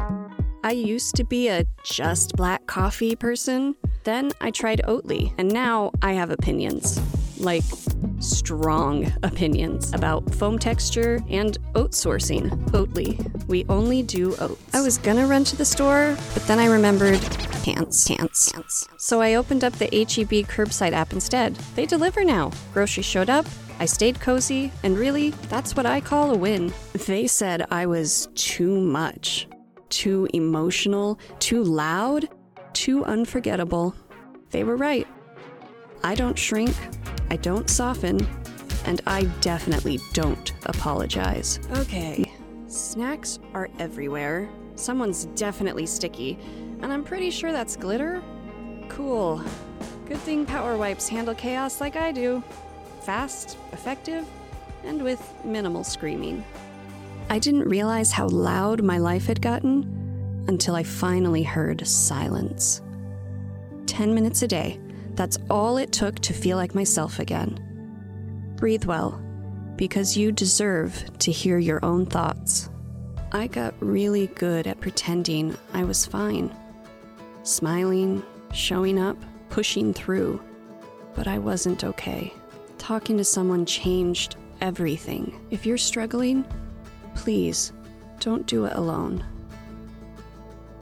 I used to be a just black coffee person. Then I tried Oatly, and now I have opinions. Like, strong opinions about foam texture and oat sourcing. Oatly. We only do oats. I was gonna run to the store, but then I remembered pants. So I opened up the H-E-B curbside app instead. They deliver now. Groceries showed up, I stayed cozy, and really, that's what I call a win. They said I was too much. Too emotional, too loud, too unforgettable. They were right. I don't shrink, I don't soften, and I definitely don't apologize. Okay, snacks are everywhere. Someone's definitely sticky, and I'm pretty sure that's glitter. Cool. Good thing Power Wipes handle chaos like I do. Fast, effective, and with minimal screaming. I didn't realize how loud my life had gotten until I finally heard silence. 10 minutes a day, that's all it took to feel like myself again. Breathe well, because you deserve to hear your own thoughts. I got really good at pretending I was fine. Smiling, showing up, pushing through. But I wasn't okay. Talking to someone changed everything. If you're struggling, please, don't do it alone.